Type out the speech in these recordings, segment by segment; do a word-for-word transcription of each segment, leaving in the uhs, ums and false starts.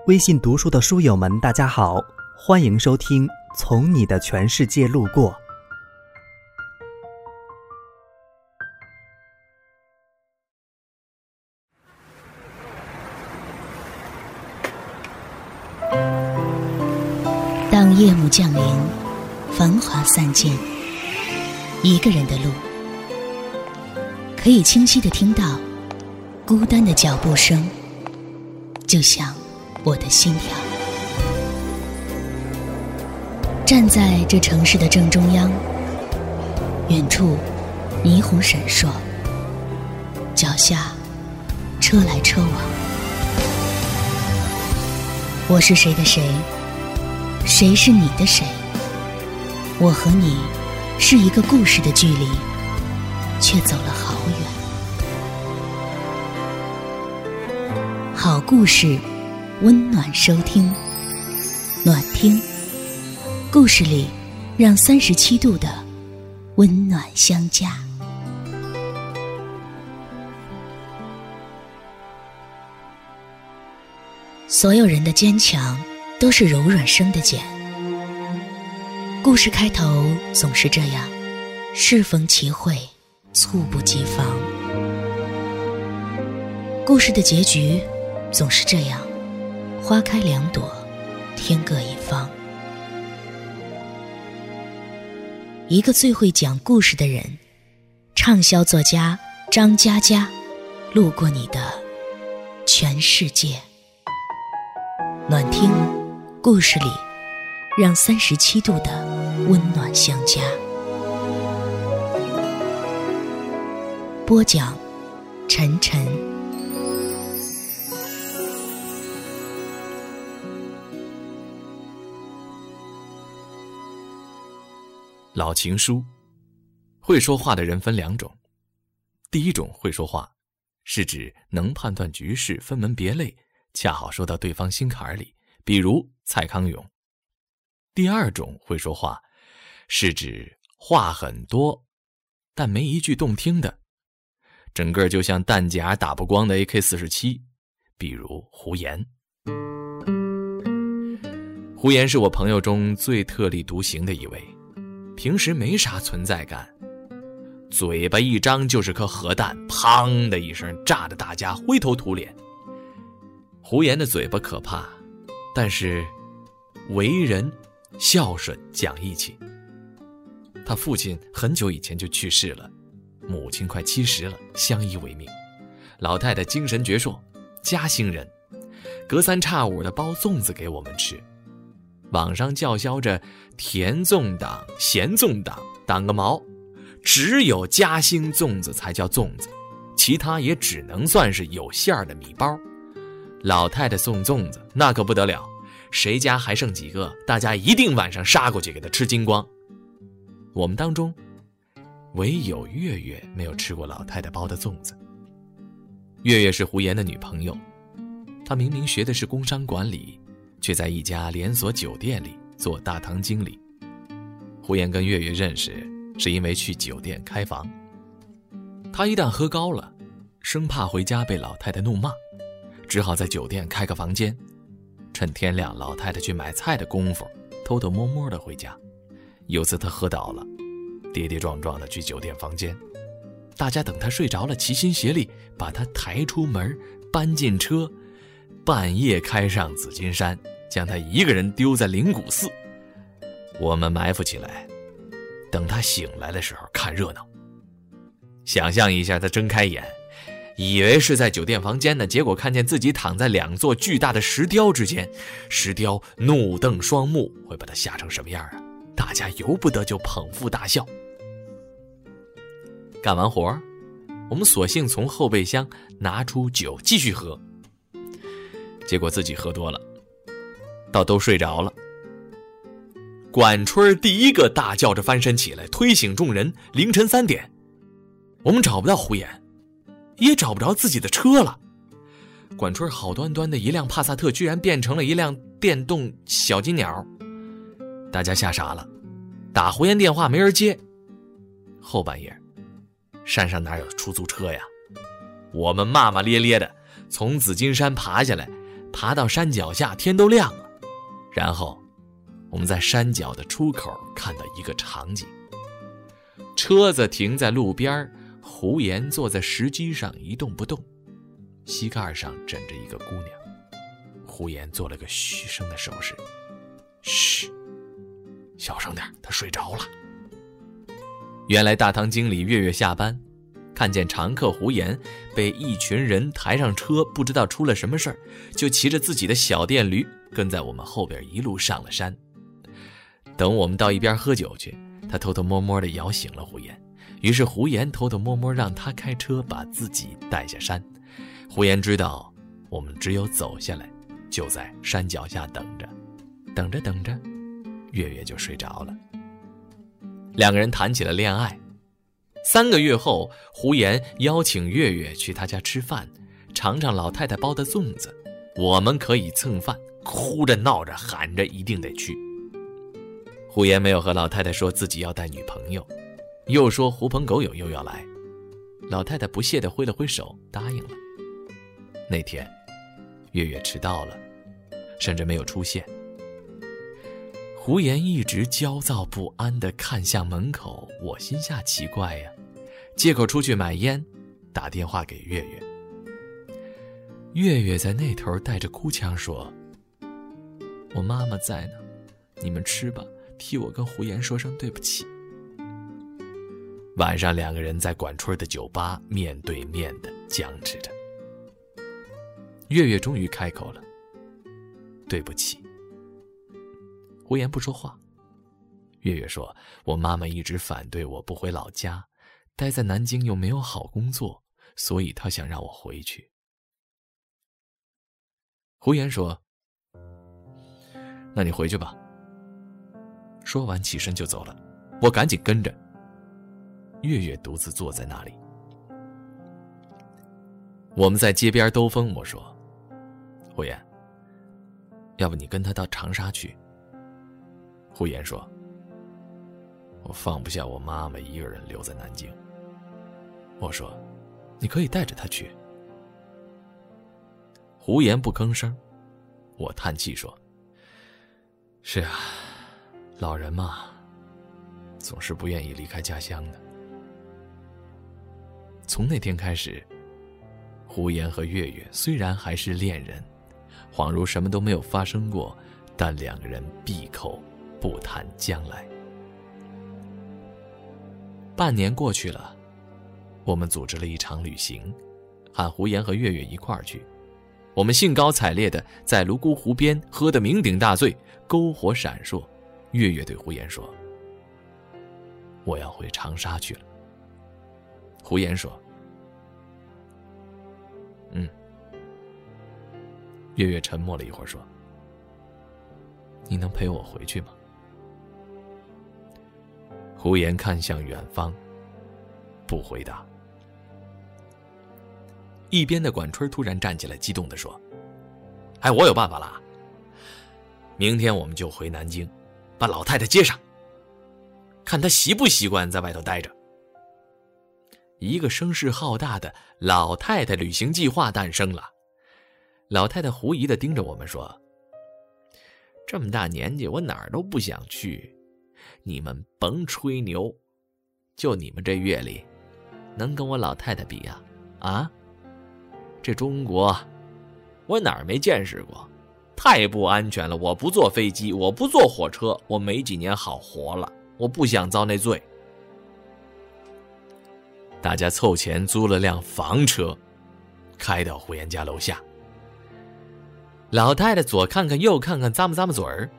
微信读书的书友们大家好，欢迎收听从你的全世界路过。 当夜幕降临，繁华散尽，一个人的路，可以清晰地听到孤单的脚步声，就像我的心跳。站在这城市的正中央，远处霓虹闪烁，脚下车来车往。我是谁的谁，谁是你的谁？我和你是一个故事的距离，却走了好远。好故事，温暖收听，暖听故事里，让三十七度的温暖相加。所有人的坚强都是柔软生的茧。故事开头总是这样，适逢其会，猝不及防。故事的结局总是这样，花开两朵，天各一方。一个最会讲故事的人，畅销作家张嘉佳，路过你的全世界。暖听故事里，让三十七度的温暖相加。播讲晨晨。 老情书，会说话的人分两种。第一种会说话，是指能判断局势，分门别类，恰好说到对方心坎里，比如蔡康永。第二种会说话，是指话很多，但没一句动听的，整个就像弹夹打不光的 A K 四十七， 比如胡言。胡言是我朋友中最特立独行的一位，平时没啥存在感，嘴巴一张就是颗核弹，砰的一声炸得大家灰头土脸。胡言的嘴巴可怕，但是为人孝顺讲义气。他父亲很久以前就去世了，母亲快七十了，相依为命。老太太精神矍铄，嘉兴人，隔三差五的包粽子给我们吃。网上叫嚣着甜粽党、咸粽党，党个毛！只有嘉兴粽子才叫粽子，其他也只能算是有馅儿的米包。老太太送粽子那可不得了，谁家还剩几个，大家一定晚上杀过去给他吃精光。我们当中唯有月月没有吃过老太太包的粽子。月月是胡言的女朋友，她明明学的是工商管理，却在一家连锁酒店里做大堂经理。胡言跟月月认识是因为去酒店开房，他一旦喝高了，生怕回家被老太太怒骂，只好在酒店开个房间，趁天亮老太太去买菜的功夫偷偷摸摸的回家。有次他喝倒了，跌跌撞撞的去酒店房间，大家等他睡着了，齐心协力把他抬出门，搬进车，半夜开上紫金山，将他一个人丢在灵谷寺。我们埋伏起来，等他醒来的时候看热闹。想象一下，他睁开眼，以为是在酒店房间呢，结果看见自己躺在两座巨大的石雕之间，石雕怒瞪双目，会把他吓成什么样啊？大家由不得就捧腹大笑。干完活，我们索性从后备箱拿出酒继续喝，结果自己喝多了，到都睡着了。管春第一个大叫着翻身起来，推醒众人。凌晨三点，我们找不到胡言，也找不着自己的车了。管春好端端的一辆帕萨特居然变成了一辆电动小金鸟，大家吓傻了，打胡言电话没人接。后半夜山上哪有出租车呀？我们骂骂咧咧的从紫金山爬下来， 爬到山脚下，天都亮了。然后我们在山脚的出口看到一个场景，车子停在路边，胡言坐在石基上一动不动，膝盖上枕着一个姑娘。胡言做了个嘘声的手势，嘘，小声点，他睡着了。原来大堂经理月月下班，看见常客胡言被一群人抬上车，不知道出了什么事儿，就骑着自己的小电驴跟在我们后边一路上了山。等我们到一边喝酒去，他偷偷摸摸地摇醒了胡言，于是胡言偷偷摸摸让他开车把自己带下山。胡言知道我们只有走下来，就在山脚下等着，等着等着，月月就睡着了。两个人谈起了恋爱。三个月后，胡言邀请月月去他家吃饭，尝尝老太太包的粽子，我们可以蹭饭，哭着闹着喊着一定得去。胡言没有和老太太说自己要带女朋友，又说狐朋狗友又要来，老太太不屑地挥了挥手答应了。那天月月迟到了，甚至没有出现。胡言一直焦躁不安地看向门口，我心下奇怪呀，借口出去买烟，打电话给月月。月月在那头带着哭腔说：“我妈妈在呢，你们吃吧，替我跟胡言说声对不起。”晚上两个人在管春的酒吧面对面地僵持着。月月终于开口了：“对不起。”胡言不说话。月月说：“我妈妈一直反对我不回老家，待在南京又没有好工作，所以她想让我回去。”胡言说：“那你回去吧。”说完起身就走了，我赶紧跟着。月月独自坐在那里。我们在街边兜风，我说：“胡言，要不你跟他到长沙去？”胡言说：“我放不下我妈妈一个人留在南京。”我说：“你可以带着她去。”胡言不吭声。我叹气说：“是啊，老人嘛，总是不愿意离开家乡的。”从那天开始，胡言和月月虽然还是恋人，恍如什么都没有发生过，但两个人闭口不谈将来。半年过去了，我们组织了一场旅行，喊胡言和月月一块儿去。我们兴高采烈地在泸沽湖边喝得酩酊大醉，篝火闪烁。月月对胡言说：“我要回长沙去了。”胡言说：“嗯。”月月沉默了一会儿说：“你能陪我回去吗？”胡言看向远方，不回答。一边的管春突然站起来，激动地说：“哎，我有办法了！明天我们就回南京，把老太太接上，看她习不习惯在外头待着。”一个声势浩大的老太太旅行计划诞生了。老太太狐疑地盯着我们说：“这么大年纪，我哪儿都不想去，你们甭吹牛，就你们这阅历，能跟我老太太比呀？啊？这中国，我哪儿没见识过，太不安全了。我不坐飞机，我不坐火车，我没几年好活了，我不想遭那罪。”大家凑钱租了辆房车，开到胡言家楼下。老太太左看看右看看，咂摸咂摸嘴儿：“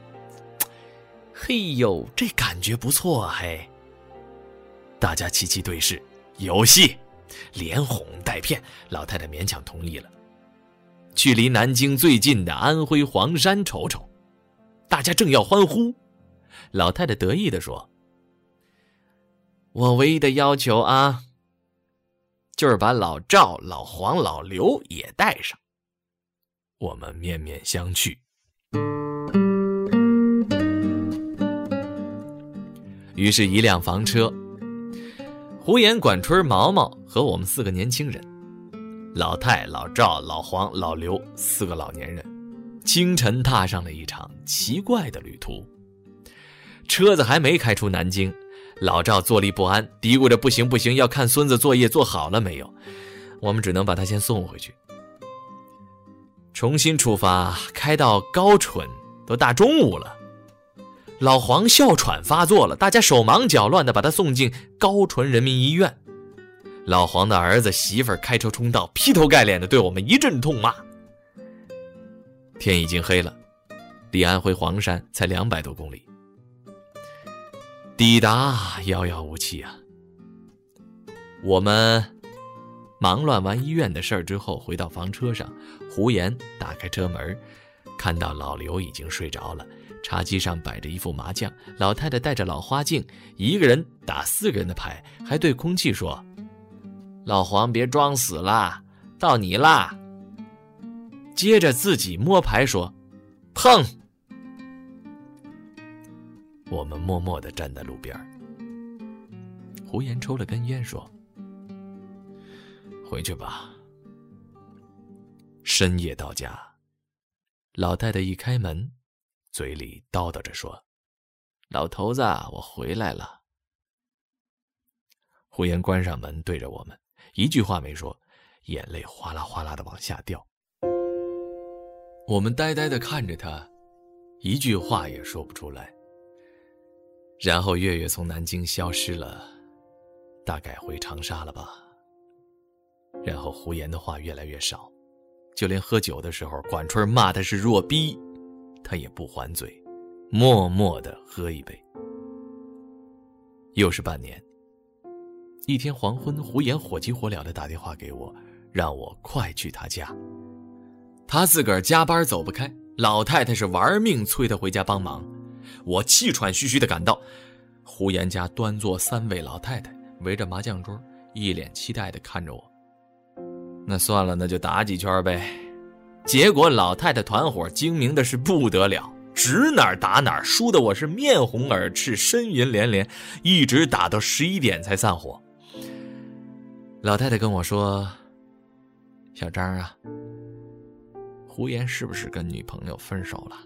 嘿呦，这感觉不错啊嘿！”大家齐齐对视，有戏，连哄带骗，老太太勉强同意了。去离南京最近的安徽黄山瞅瞅。大家正要欢呼，老太太得意地说：“我唯一的要求啊，就是把老赵、老黄、老刘也带上。”我们面面相觑。于是一辆房车，胡言、管春、毛毛和我们四个年轻人。 老太、老赵、老黄、老刘四个老年人清晨踏上了一场奇怪的旅途。车子还没开出南京，老赵坐立不安，嘀咕着不行不行，要看孙子作业做好了没有。我们只能把他先送回去。重新出发，开到高淳都大中午了。老黄哮喘发作了，大家手忙脚乱地把他送进高淳人民医院。老黄的儿子媳妇儿开车冲到，劈头盖脸地对我们一阵痛骂。天已经黑了，离安徽黄山才两百多公里。抵达遥遥无期啊！我们忙乱完医院的事儿之后，回到房车上，胡言打开车门，看到老刘已经睡着了，茶几上摆着一副麻将，老太太戴着老花镜，一个人打四个人的牌，还对空气说：“老黄别装死了，到你啦。”接着自己摸牌说：“碰。”我们默默地站在路边。胡言抽了根烟说：“回去吧。”深夜到家，老太太一开门，嘴里叨叨着说：“老头子，我回来了。”胡言关上门，对着我们一句话没说，眼泪哗啦哗啦地往下掉。我们呆呆地看着他，一句话也说不出来。然后月月从南京消失了，大概回长沙了吧。然后胡言的话越来越少，就连喝酒的时候，管春骂他是弱逼，他也不还嘴，默默地喝一杯。又是半年，一天黄昏，胡言火急火燎地打电话给我，让我快去他家。他自个儿加班走不开，老太太是玩命催他回家帮忙。我气喘吁吁地赶到，胡言家端坐三位老太太，围着麻将桌，一脸期待地看着我。那算了，那就打几圈呗。结果老太太团伙精明的是不得了，指哪儿打哪儿，输的我是面红耳赤，呻吟连连，一直打到十一点才散伙。老太太跟我说：“小张啊，胡言是不是跟女朋友分手了？”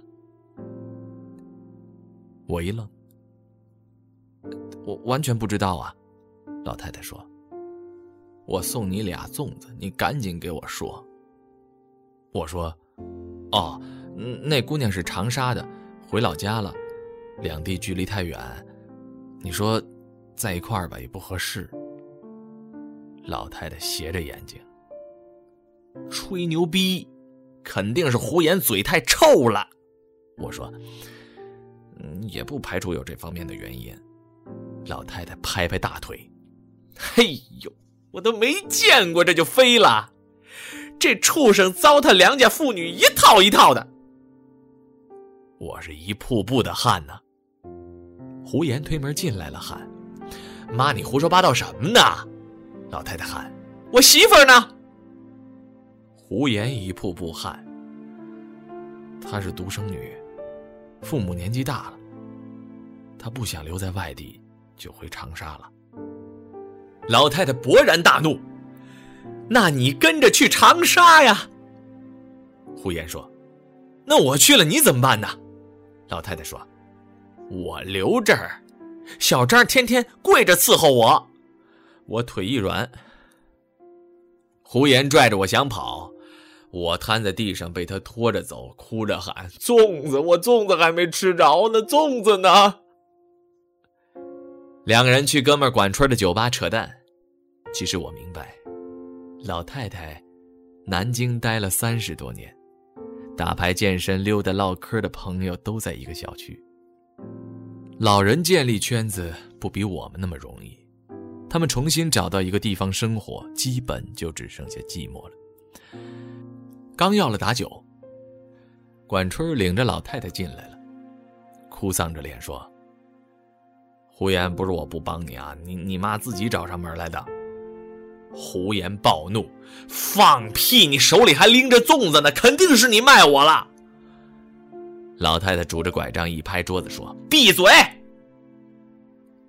我一愣，我完全不知道啊。老太太说：“我送你俩粽子，你赶紧给我说。”我说：“哦，那姑娘是长沙的，回老家了，两地距离太远，你说在一块儿吧也不合适。”老太太斜着眼睛，吹牛逼，肯定是胡言嘴太臭了。我说：“嗯，也不排除有这方面的原因。”老太太拍拍大腿：“嘿呦，我都没见过这就飞了，这畜生糟蹋良家妇女一套一套的。”我是一瀑布的汗呢。胡言推门进来了，喊：“妈，你胡说八道什么呢？”老太太喊：“我媳妇儿呢？”胡言一瀑布汗。她是独生女，父母年纪大了，她不想留在外地，就回长沙了。老太太勃然大怒：“那你跟着去长沙呀！”胡言说：“那我去了你怎么办呢？”老太太说：“我留这儿，小张天天跪着伺候我。”我腿一软，胡言拽着我想跑，我瘫在地上被他拖着走，哭着喊：“粽子，我粽子还没吃着呢，粽子呢！”两个人去哥们儿管春的酒吧扯淡。其实我明白，老太太南京待了三十多年，打牌、健身、溜达、唠嗑的朋友都在一个小区。老人建立圈子不比我们那么容易，他们重新找到一个地方生活，基本就只剩下寂寞了。刚要了打酒，管春领着老太太进来了，哭丧着脸说：“胡言，不是我不帮你啊，你你妈自己找上门来的。”胡言暴怒：“放屁！你手里还拎着粽子呢，肯定是你卖我了！”老太太拄着拐杖一拍桌子说：“闭嘴！”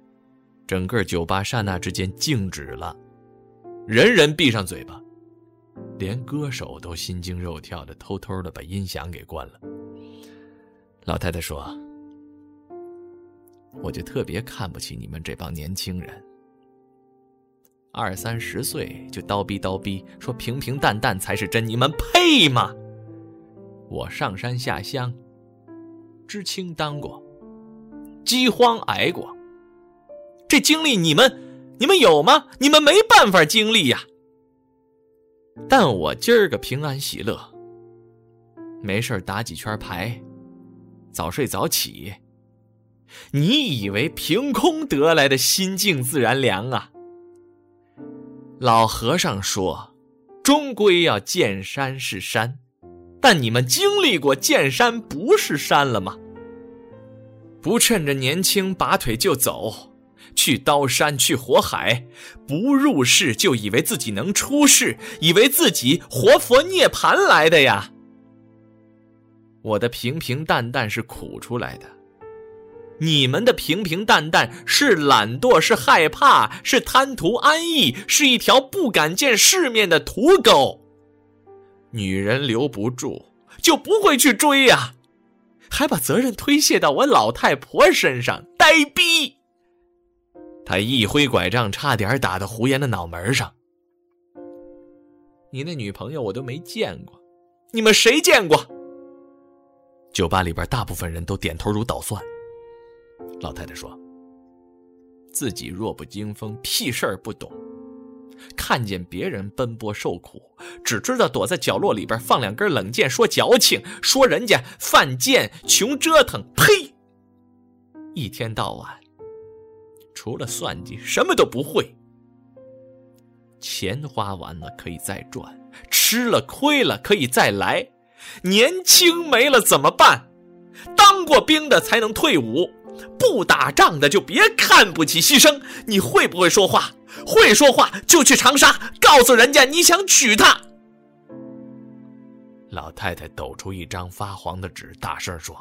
整个酒吧刹那之间静止了，人人闭上嘴巴。 连歌手都心惊肉跳的偷偷的把音响给关了。老太太说，我就特别看不起你们这帮年轻人，二三十岁就叨逼叨逼说平平淡淡才是真，你们配吗？我上山下乡，知青当过，饥荒挨过，这经历你们你们有吗？你们没办法经历呀。但我今儿个平安喜乐，没事打几圈牌，早睡早起，你以为凭空得来的心静自然凉啊？老和尚说，终归要见山是山，但你们经历过见山不是山了吗？不趁着年轻拔腿就走，去刀山去火海，不入世就以为自己能出世，以为自己活佛涅盘来的呀。我的平平淡淡是苦出来的，你们的平平淡淡是懒惰，是害怕，是贪图安逸，是一条不敢见世面的土狗。女人留不住就不会去追呀，还把责任推卸到我老太婆身上，呆逼！他一挥拐杖，差点打到胡言的脑门上。你那女朋友我都没见过，你们谁见过？酒吧里边大部分人都点头如捣蒜。老太太说，自己弱不禁风，屁事儿不懂，看见别人奔波受苦，只知道躲在角落里边放两根冷箭，说矫情，说人家犯贱穷折腾，呸！一天到晚除了算计什么都不会。钱花完了可以再赚，吃了亏了可以再来，年轻没了怎么办？当过兵的才能退伍，不打仗的就别看不起牺牲。你会不会说话？会说话就去长沙告诉人家你想娶她。老太太抖出一张发黄的纸，大声说，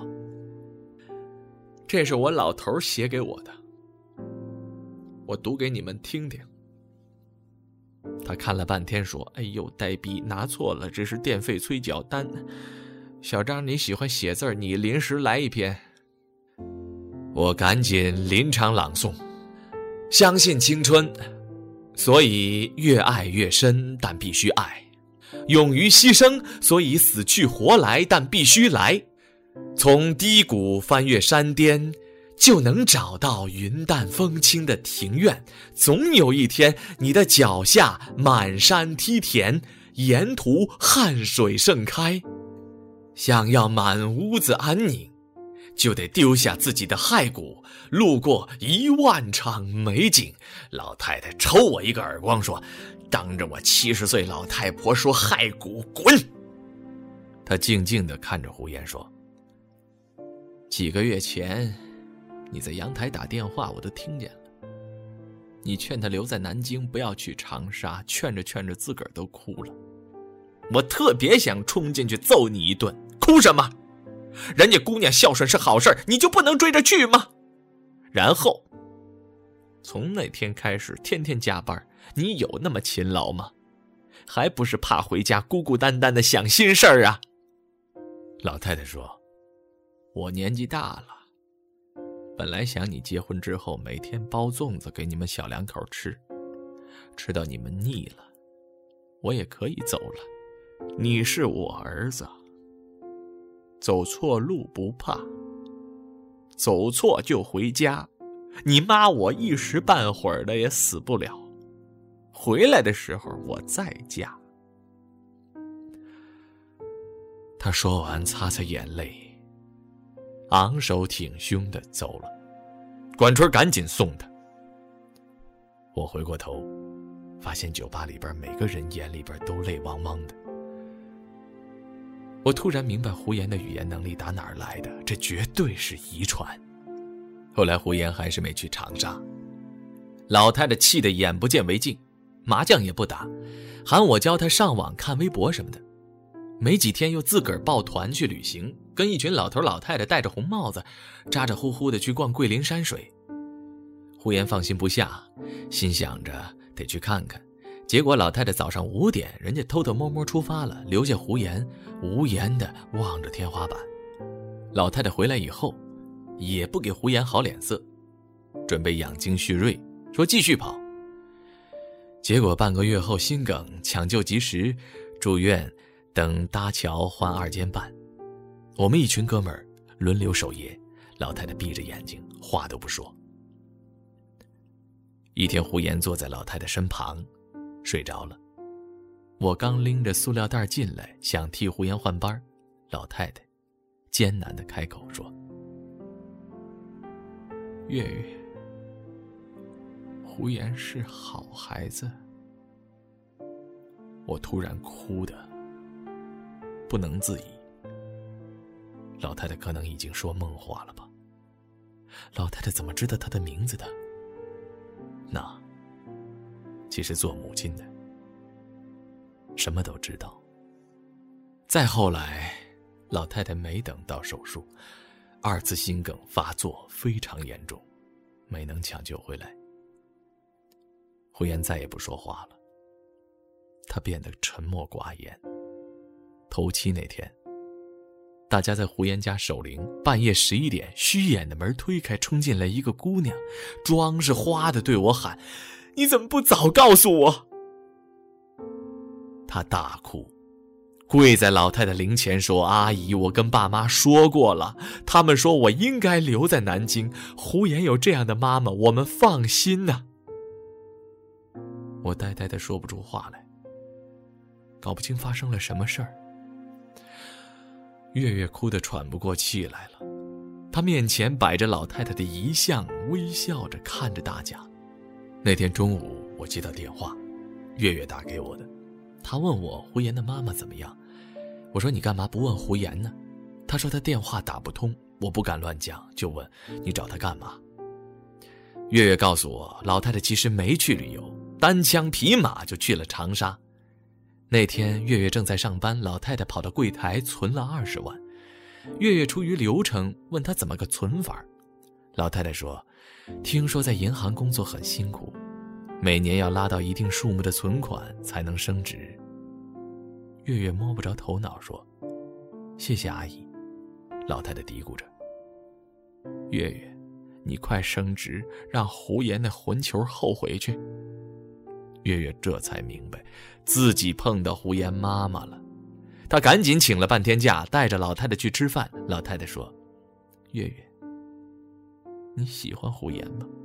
这是我老头写给我的，我读给你们听听。他看了半天说，哎呦呆逼，拿错了，这是电费催缴单。小张你喜欢写字，你临时来一篇。我赶紧临场朗诵，相信青春，所以越爱越深，但必须爱；勇于牺牲，所以死去活来，但必须来。从低谷翻越山巅，就能找到云淡风轻的庭院。总有一天，你的脚下满山梯田，沿途汗水盛开。想要满屋子安宁，就得丢下自己的骸骨，路过一万场美景。老太太抽我一个耳光，说，当着我七十岁老太婆说骸骨，滚！她静静地看着胡言说，几个月前你在阳台打电话，我都听见了。你劝他留在南京，不要去长沙，劝着劝着自个儿都哭了。我特别想冲进去揍你一顿，哭什么？人家姑娘孝顺是好事，你就不能追着去吗？然后从那天开始天天加班，你有那么勤劳吗？还不是怕回家孤孤单单的想心事儿啊。老太太说，我年纪大了，本来想你结婚之后每天包粽子给你们小两口吃，吃到你们腻了，我也可以走了。你是我儿子，走错路不怕，走错就回家。你妈我一时半会儿的也死不了，回来的时候我再嫁。他说完擦擦眼泪，昂首挺胸的走了。管春赶紧送他。我回过头，发现酒吧里边每个人眼里边都泪汪汪的。我突然明白胡言的语言能力打哪儿来的，这绝对是遗传。后来胡言还是没去长沙，老太太气得眼不见为净，麻将也不打，喊我教她上网看微博什么的。没几天又自个儿抱团去旅行，跟一群老头老太太戴着红帽子，扎扎呼呼的去逛桂林山水。胡言放心不下，心想着得去看看， 结果老太太早上五点，人家偷偷摸摸出发了，留下胡言无言地望着天花板。老太太回来以后，也不给胡言好脸色，准备养精蓄锐，说继续跑。结果半个月后心梗，抢救及时，住院，等搭桥换二尖瓣。我们一群哥们儿轮流守夜，老太太闭着眼睛，话都不说。一天，胡言坐在老太太身旁，睡着了。我刚拎着塑料袋进来，想替胡言换班，老太太艰难地开口说：“月月，胡言是好孩子。”我突然哭得不能自已。老太太可能已经说梦话了吧？老太太怎么知道他的名字的？那其实做母亲的什么都知道。再后来，老太太没等到手术，二次心梗发作非常严重，没能抢救回来。胡言再也不说话了，他变得沉默寡言。头七那天，大家在胡言家守灵，半夜十一点，虚掩的门推开，冲进来一个姑娘，妆是花的，对我喊：“你怎么不早告诉我？”她大哭，跪在老太太灵前说：“阿姨，我跟爸妈说过了，他们说我应该留在南京，胡言有这样的妈妈，我们放心呐。”我呆呆的说不出话来，搞不清发生了什么事儿。月月哭得喘不过气来了，她面前摆着老太太的遗像，微笑着看着大家。那天中午我接到电话，月月打给我的，她问我胡言的妈妈怎么样。我说：“你干嘛不问胡言呢？”她说她电话打不通，我不敢乱讲，就问：“你找她干嘛？”月月告诉我，老太太其实没去旅游，单枪匹马就去了长沙。那天月月正在上班，老太太跑到柜台存了二十万。月月出于流程问她怎么个存法。老太太说：“听说在银行工作很辛苦，每年要拉到一定数目的存款才能升职。”月月摸不着头脑说：“谢谢阿姨。”老太太嘀咕着：“月月，你快升职，让胡言的混球后悔去。”月月这才明白自己碰到胡言妈妈了，她赶紧请了半天假，带着老太太去吃饭。老太太说：“月月，你喜欢胡言吗？”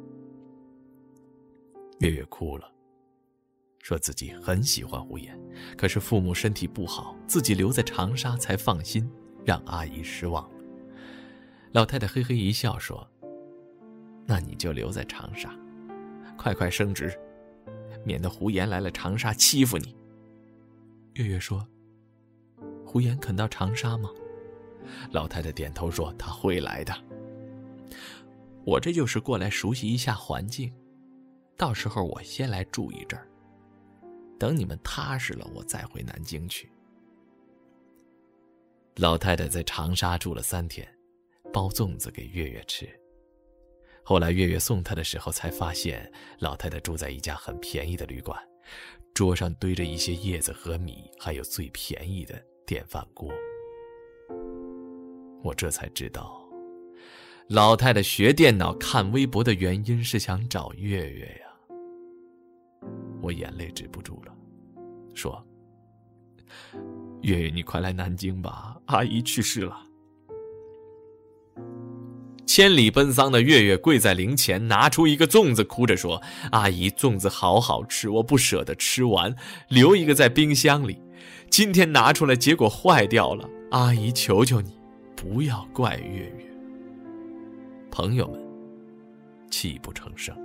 月月哭了，说自己很喜欢胡言，可是父母身体不好，自己留在长沙才放心，让阿姨失望了。老太太嘿嘿一笑说：“那你就留在长沙，快快升职，免得胡言来了长沙欺负你。”月月说：“胡言肯到长沙吗？”老太太点头说：“他会来的。我这就是过来熟悉一下环境，到时候我先来住一阵儿，等你们踏实了，我再回南京去。”老太太在长沙住了三天，包粽子给月月吃。后来月月送她的时候才发现，老太太住在一家很便宜的旅馆，桌上堆着一些叶子和米，还有最便宜的电饭锅。我这才知道，老太太学电脑看微博的原因是想找月月呀。我眼泪止不住了，说：“月月，你快来南京吧，阿姨去世了。”千里奔丧的月月跪在灵前，拿出一个粽子，哭着说：“阿姨，粽子好好吃，我不舍得吃完，留一个在冰箱里。今天拿出来，结果坏掉了。阿姨，求求你，不要怪月月。”朋友们泣不成声。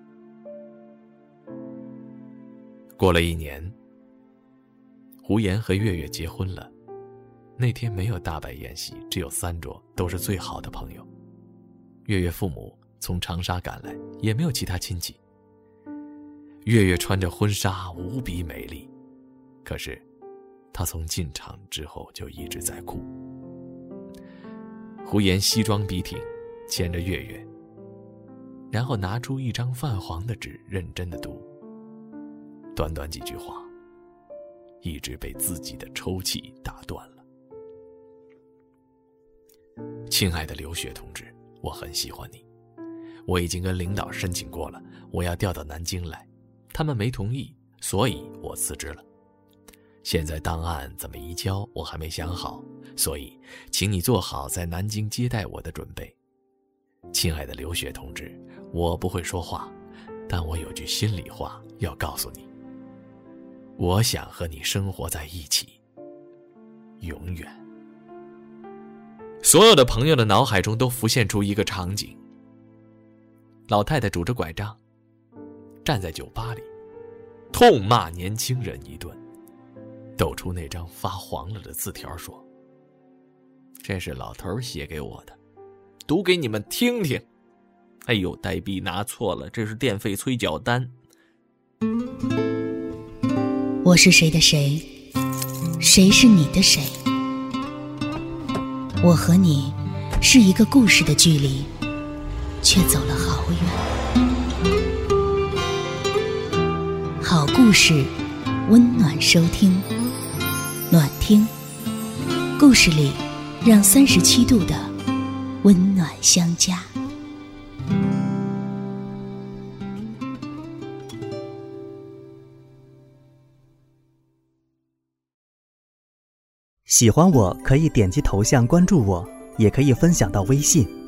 过了一年，胡言和月月结婚了。那天没有大摆宴席，只有三桌，都是最好的朋友。月月父母从长沙赶来，也没有其他亲戚。月月穿着婚纱无比美丽，可是她从进场之后就一直在哭。胡言西装笔挺，牵着月月，然后拿出一张泛黄的纸，认真的读：“ 短短几句话，一直被自己的抽泣打断了。亲爱的刘雪同志，我很喜欢你，我已经跟领导申请过了，我要调到南京来，他们没同意，所以我辞职了。现在档案怎么移交我还没想好，所以请你做好在南京接待我的准备。亲爱的刘雪同志，我不会说话，但我有句心里话要告诉你，我想和你生活在一起，永远。所有的朋友的脑海中都浮现出一个场景，老太太拄着拐杖站在酒吧里，痛骂年轻人一顿，抖出那张发黄了的字条说，这是老头写给我的，读给你们听听。哎呦，代币拿错了，这是电费催缴单。 我是谁的谁，谁是你的谁？我和你是一个故事的距离，却走了好远。好故事，温暖收听，暖听，故事里让三十七度的温暖相加。 喜欢我可以点击头像关注我，也可以分享到微信